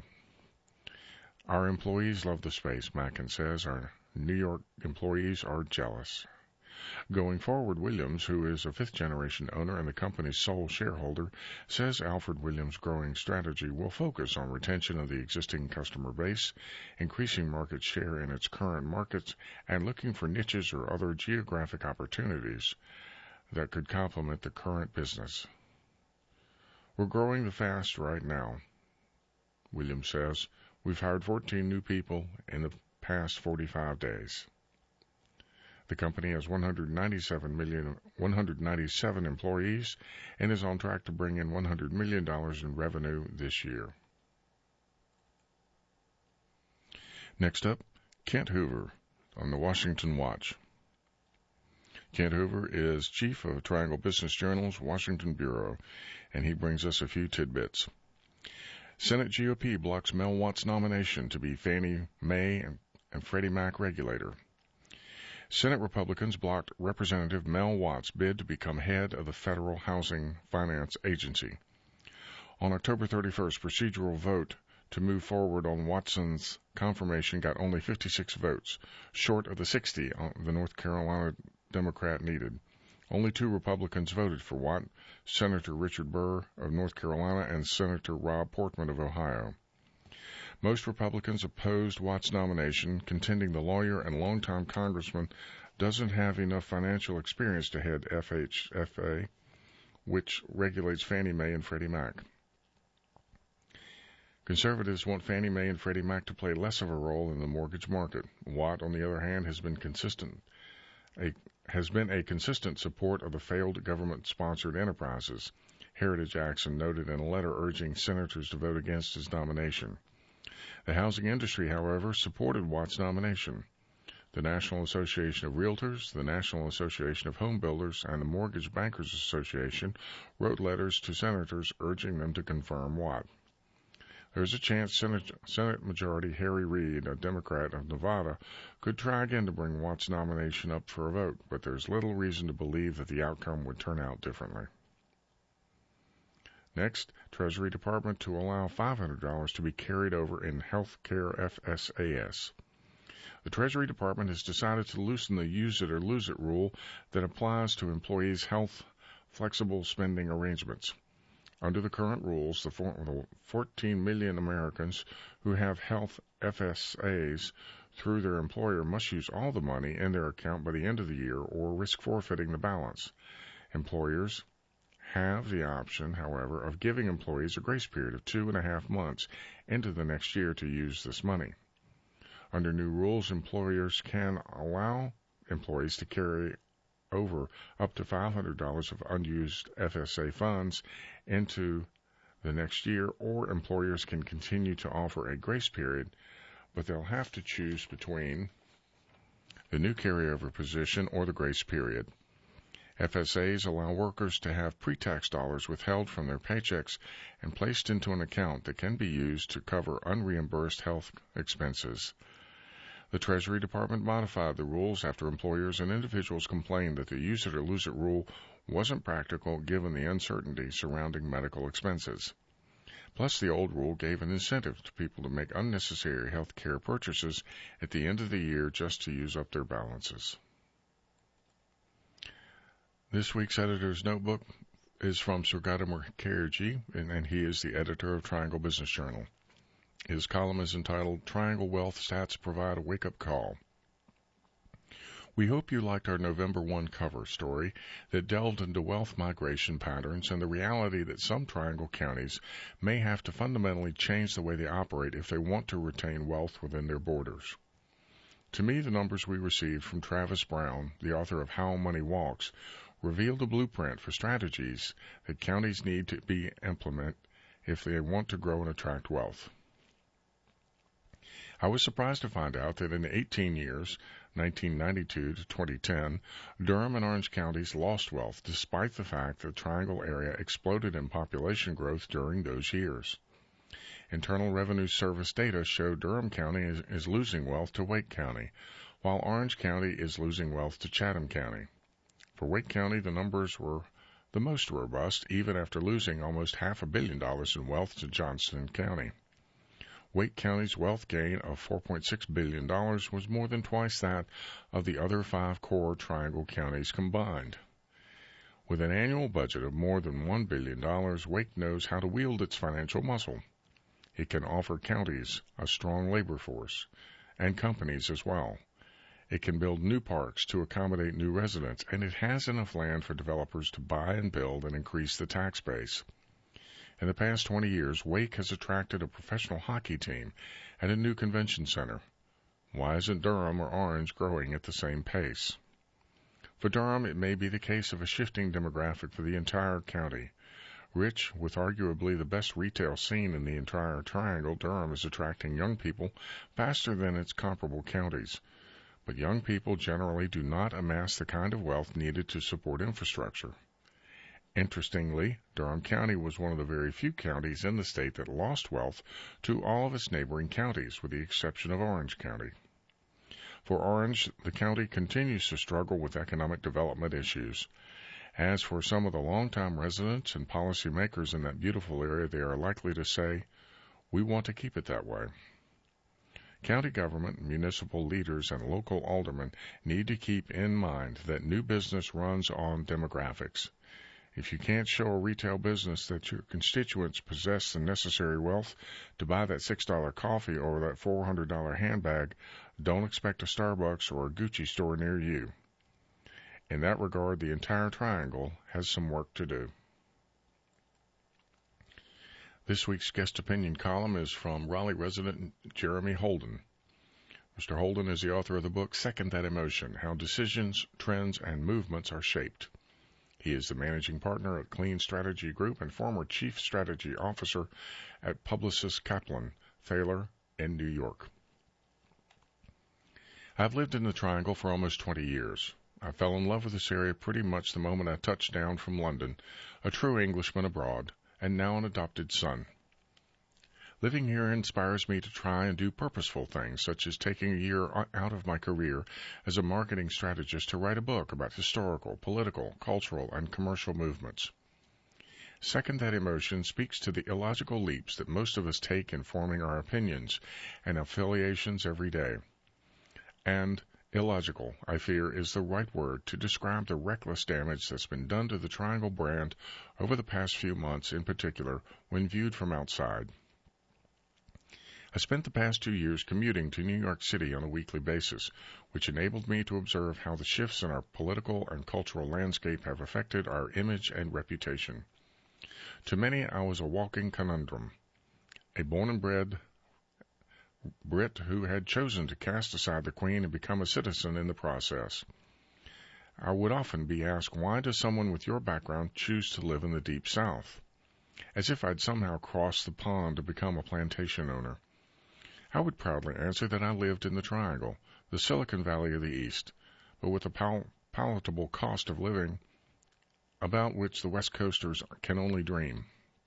Our employees love the space, Mackin says. Our New York employees are jealous. Going forward, Williams, who is a fifth-generation owner and the company's sole shareholder, says Alfred Williams' growing strategy will focus on retention of the existing customer base, increasing market share in its current markets, and looking for niches or other geographic opportunities that could complement the current business. We're growing the fast right now, Williams says. We've hired 14 new people in the past 45 days. The company has 197 employees and is on track to bring in $100 million in revenue this year. Next up, Kent Hoover on the Washington Watch. Kent Hoover is chief of Triangle Business Journal's Washington Bureau, and he brings us a few tidbits. Senate GOP blocks Mel Watt's nomination to be Fannie Mae and Freddie Mac regulator. Senate Republicans blocked Representative Mel Watt's bid to become head of the Federal Housing Finance Agency. On October 31st, procedural vote to move forward on Watson's confirmation got only 56 votes, short of the 60 the North Carolina Democrat needed. Only two Republicans voted for Watt, Senator Richard Burr of North Carolina and Senator Rob Portman of Ohio. Most Republicans opposed Watt's nomination, contending the lawyer and longtime congressman doesn't have enough financial experience to head FHFA, which regulates Fannie Mae and Freddie Mac. Conservatives want Fannie Mae and Freddie Mac to play less of a role in the mortgage market. Watt, on the other hand, has been a consistent support of the failed government-sponsored enterprises, Heritage Jackson noted in a letter urging senators to vote against his nomination. The housing industry, however, supported Watt's nomination. The National Association of Realtors, the National Association of Home Builders, and the Mortgage Bankers Association wrote letters to senators urging them to confirm Watt. There's a chance Senate Majority Harry Reid, a Democrat of Nevada, could try again to bring Watt's nomination up for a vote, but there's little reason to believe that the outcome would turn out differently. Next, Treasury Department to allow $500 to be carried over in health care FSAS. The Treasury Department has decided to loosen the use it or lose it rule that applies to employees' health flexible spending arrangements. Under the current rules, the 14 million Americans who have health FSAs through their employer must use all the money in their account by the end of the year or risk forfeiting the balance. Employers have the option, however, of giving employees a grace period of 2.5 months into the next year to use this money. Under new rules, employers can allow employees to carry over up to $500 of unused FSA funds into the next year, or employers can continue to offer a grace period, but they'll have to choose between the new carryover position or the grace period. FSAs allow workers to have pre-tax dollars withheld from their paychecks and placed into an account that can be used to cover unreimbursed health expenses. The Treasury Department modified the rules after employers and individuals complained that the use it or lose it rule wasn't practical given the uncertainty surrounding medical expenses. Plus, the old rule gave an incentive to people to make unnecessary health care purchases at the end of the year just to use up their balances. This week's editor's notebook is from Sir Gadamer Mukherjee, and he is the editor of Triangle Business Journal. His column is entitled Triangle Wealth Stats Provide a Wake-Up Call. We hope you liked our November 1 cover story that delved into wealth migration patterns and the reality that some Triangle counties may have to fundamentally change the way they operate if they want to retain wealth within their borders. To me, the numbers we received from Travis Brown, the author of How Money Walks, revealed a blueprint for strategies that counties need to be implement if they want to grow and attract wealth. I was surprised to find out that in the 18 years, 1992 to 2010, Durham and Orange counties lost wealth despite the fact that the Triangle area exploded in population growth during those years. Internal Revenue Service data show Durham County is losing wealth to Wake County, while Orange County is losing wealth to Chatham County. For Wake County, the numbers were the most robust, even after losing almost $500 million in wealth to Johnston County. Wake County's wealth gain of $4.6 billion was more than twice that of the other 5 core Triangle counties combined. With an annual budget of more than $1 billion, Wake knows how to wield its financial muscle. It can offer counties a strong labor force, and companies as well. It can build new parks to accommodate new residents, and it has enough land for developers to buy and build and increase the tax base. In the past 20 years, Wake has attracted a professional hockey team and a new convention center. Why isn't Durham or Orange growing at the same pace? For Durham, it may be the case of a shifting demographic for the entire county. Rich, with arguably the best retail scene in the entire Triangle, Durham is attracting young people faster than its comparable counties. But young people generally do not amass the kind of wealth needed to support infrastructure. Interestingly, Durham County was one of the very few counties in the state that lost wealth to all of its neighboring counties, with the exception of Orange County. For Orange, the county continues to struggle with economic development issues. As for some of the longtime residents and policymakers in that beautiful area, they are likely to say, "We want to keep it that way." County government, municipal leaders, and local aldermen need to keep in mind that new business runs on demographics. If you can't show a retail business that your constituents possess the necessary wealth to buy that $6 coffee or that $400 handbag, don't expect a Starbucks or a Gucci store near you. In that regard, the entire Triangle has some work to do. This week's guest opinion column is from Raleigh resident Jeremy Holden. Mr. Holden is the author of the book Second That Emotion, How Decisions, Trends, and Movements Are Shaped. He is the managing partner at Clean Strategy Group and former chief strategy officer at Publicis Kaplan, Thaler, in New York. I've lived in the Triangle for almost 20 years. I fell in love with this area pretty much the moment I touched down from London, a true Englishman abroad, and now an adopted son. Living here inspires me to try and do purposeful things, such as taking a year out of my career as a marketing strategist to write a book about historical, political, cultural, and commercial movements. Second That Emotion speaks to the illogical leaps that most of us take in forming our opinions and affiliations every day. And illogical, I fear, is the right word to describe the reckless damage that's been done to the Triangle brand over the past few months, in particular, when viewed from outside. I spent the past 2 years commuting to New York City on a weekly basis, which enabled me to observe how the shifts in our political and cultural landscape have affected our image and reputation. To many, I was a walking conundrum, a born and bred Brit who had chosen to cast aside the Queen and become a citizen in the process. I would often be asked, why does someone with your background choose to live in the Deep South? As if I'd somehow crossed the pond to become a plantation owner. I would proudly answer that I lived in the Triangle, the Silicon Valley of the East, but with a palatable cost of living about which the West Coasters can only dream.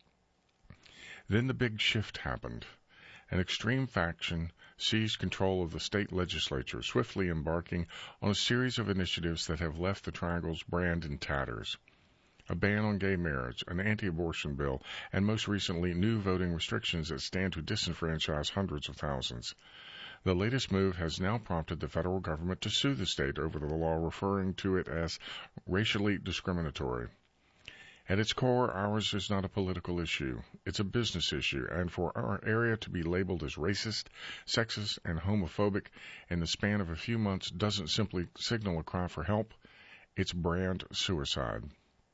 Then the big shift happened. An extreme faction seized control of the state legislature, swiftly embarking on a series of initiatives that have left the Triangle's brand in tatters. A ban on gay marriage, an anti-abortion bill, and most recently, new voting restrictions that stand to disenfranchise hundreds of thousands. The latest move has now prompted the federal government to sue the state over the law, referring to it as racially discriminatory. At its core, ours is not a political issue. It's a business issue, and for our area to be labeled as racist, sexist, and homophobic in the span of a few months doesn't simply signal a cry for help. It's brand suicide.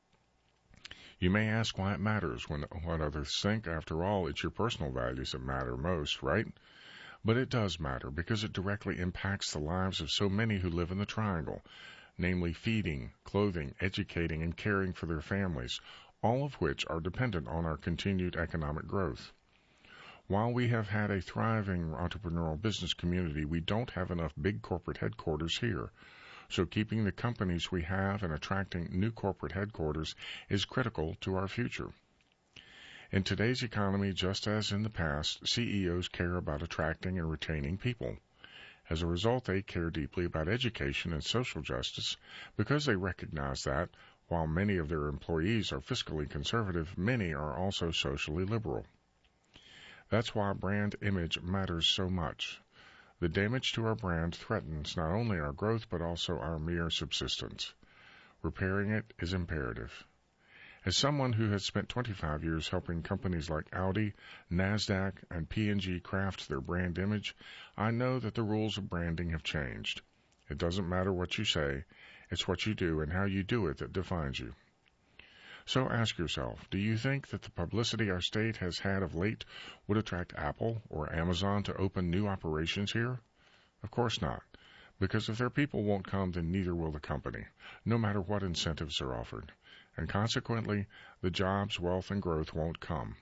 You may ask why it matters when what others think. After all, it's your personal values that matter most, right? But it does matter because it directly impacts the lives of so many who live in the Triangle, namely feeding, clothing, educating, and caring for their families, all of which are dependent on our continued economic growth. While we have had a thriving entrepreneurial business community, we don't have enough big corporate headquarters here. So keeping the companies we have and attracting new corporate headquarters is critical to our future. In today's economy, just as in the past, CEOs care about attracting and retaining people. As a result, they care deeply about education and social justice because they recognize that, while many of their employees are fiscally conservative, many are also socially liberal. That's why brand image matters so much. The damage to our brand threatens not only our growth but also our mere subsistence. Repairing it is imperative. As someone who has spent 25 years helping companies like Audi, NASDAQ, and P&G craft their brand image, I know that the rules of branding have changed. It doesn't matter what you say, it's what you do and how you do it that defines you. So ask yourself, do you think that the publicity our state has had of late would attract Apple or Amazon to open new operations here? Of course not, because if their people won't come, then neither will the company, no matter what incentives are offered. And consequently, the jobs, wealth, and growth won't come.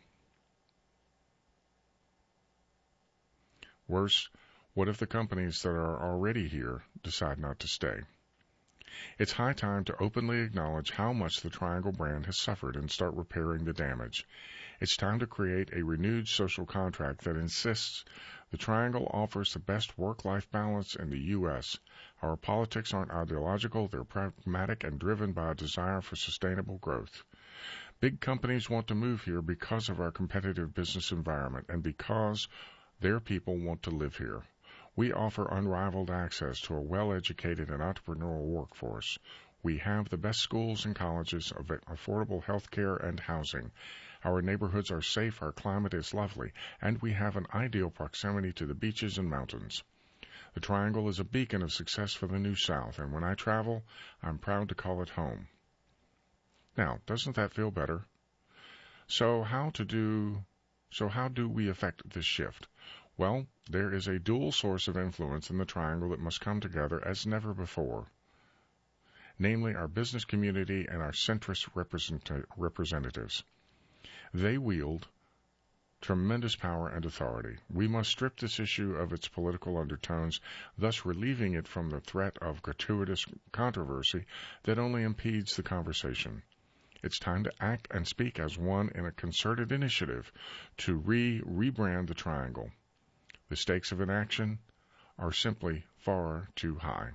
Worse, what if the companies that are already here decide not to stay? It's high time to openly acknowledge how much the Triangle brand has suffered and start repairing the damage. It's time to create a renewed social contract that insists the Triangle offers the best work-life balance in the U.S. Our politics aren't ideological, they're pragmatic and driven by a desire for sustainable growth. Big companies want to move here because of our competitive business environment and because their people want to live here. We offer unrivaled access to a well-educated and entrepreneurial workforce. We have the best schools and colleges, affordable health care and housing. Our neighborhoods are safe, our climate is lovely, and we have an ideal proximity to the beaches and mountains. The Triangle is a beacon of success for the New South, and when I travel, I'm proud to call it home. Now, doesn't that feel better? So how do we affect this shift? Well, there is a dual source of influence in the Triangle that must come together as never before, namely our business community and our centrist representatives. They wield tremendous power and authority. We must strip this issue of its political undertones, thus relieving it from the threat of gratuitous controversy that only impedes the conversation. It's time to act and speak as one in a concerted initiative to rebrand the Triangle. The stakes of inaction are simply far too high.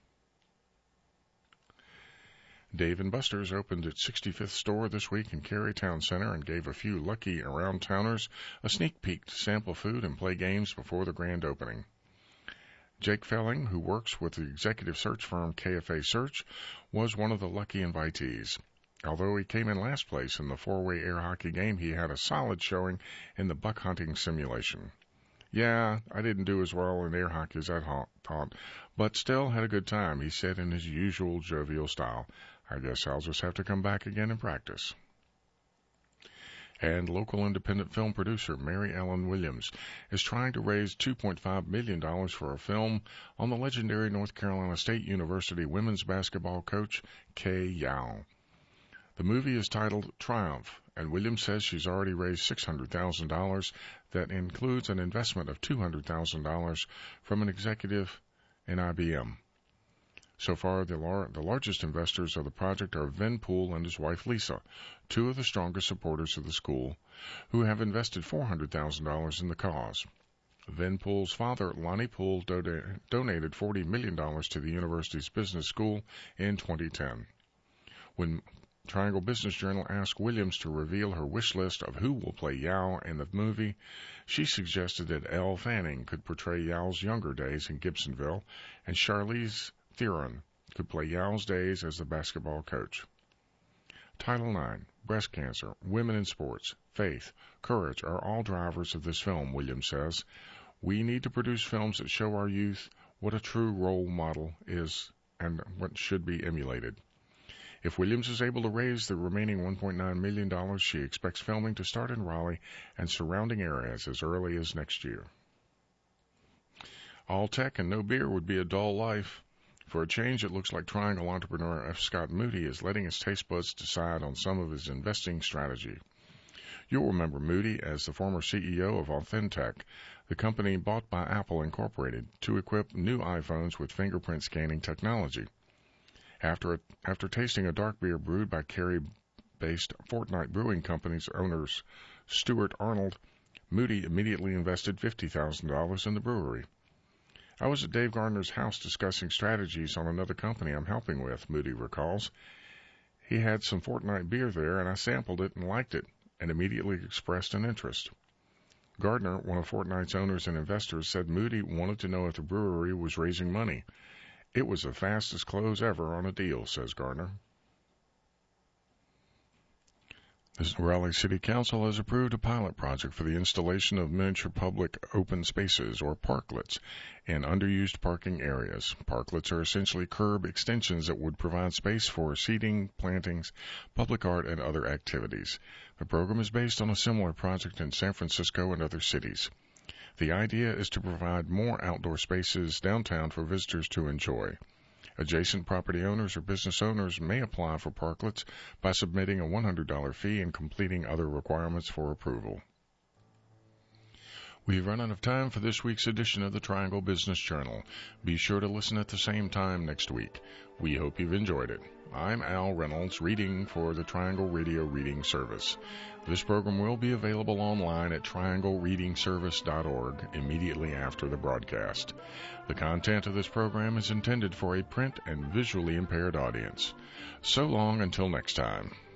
Dave & Buster's opened its 65th store this week in Cary Town Center and gave a few lucky around-towners a sneak peek to sample food and play games before the grand opening. Jake Felling, who works with the executive search firm KFA Search, was one of the lucky invitees. Although he came in last place in the four-way air hockey game, he had a solid showing in the buck hunting simulation. Yeah, I didn't do as well in air hockey as I thought, but still had a good time, he said in his usual jovial style. I guess I'll just have to come back again and practice. And local independent film producer Mary Ellen Williams is trying to raise $2.5 million for a film on the legendary North Carolina State University women's basketball coach Kay Yow. The movie is titled Triumph, and Williams says she's already raised $600,000 that includes an investment of $200,000 from an executive in IBM. So far, the largest investors of the project are Vin Poole and his wife Lisa, two of the strongest supporters of the school, who have invested $400,000 in the cause. Vin Poole's father, Lonnie Poole, donated $40 million to the university's business school in 2010. When Triangle Business Journal asked Williams to reveal her wish list of who will play Yow in the movie, she suggested that Elle Fanning could portray Yow's younger days in Gibsonville, and Charlize Theron could play Yow's days as the basketball coach. Title IX, breast cancer, women in sports, faith, courage are all drivers of this film, Williams says. We need to produce films that show our youth what a true role model is and what should be emulated. If Williams is able to raise the remaining $1.9 million, she expects filming to start in Raleigh and surrounding areas as early as next year. All tech and no beer would be a dull life. For a change, it looks like Triangle entrepreneur F. Scott Moody is letting his taste buds decide on some of his investing strategy. You'll remember Moody as the former CEO of Authentech, the company bought by Apple Incorporated to equip new iPhones with fingerprint scanning technology. After tasting a dark beer brewed by Cary-based Fortnight Brewing Company's owners Stuart Arnold, Moody immediately invested $50,000 in the brewery. I was at Dave Gardner's house discussing strategies on another company I'm helping with, Moody recalls. He had some Fortnight beer there, and I sampled it and liked it, and immediately expressed an interest. Gardner, one of Fortnight's owners and investors, said Moody wanted to know if the brewery was raising money. It was the fastest close ever on a deal, says Gardner. The Raleigh City Council has approved a pilot project for the installation of miniature public open spaces, or parklets, in underused parking areas. Parklets are essentially curb extensions that would provide space for seating, plantings, public art, and other activities. The program is based on a similar project in San Francisco and other cities. The idea is to provide more outdoor spaces downtown for visitors to enjoy. Adjacent property owners or business owners may apply for parklets by submitting a $100 fee and completing other requirements for approval. We've run out of time for this week's edition of the Triangle Business Journal. Be sure to listen at the same time next week. We hope you've enjoyed it. I'm Al Reynolds, reading for the Triangle Radio Reading Service. This program will be available online at trianglereadingservice.org immediately after the broadcast. The content of this program is intended for a print and visually impaired audience. So long until next time.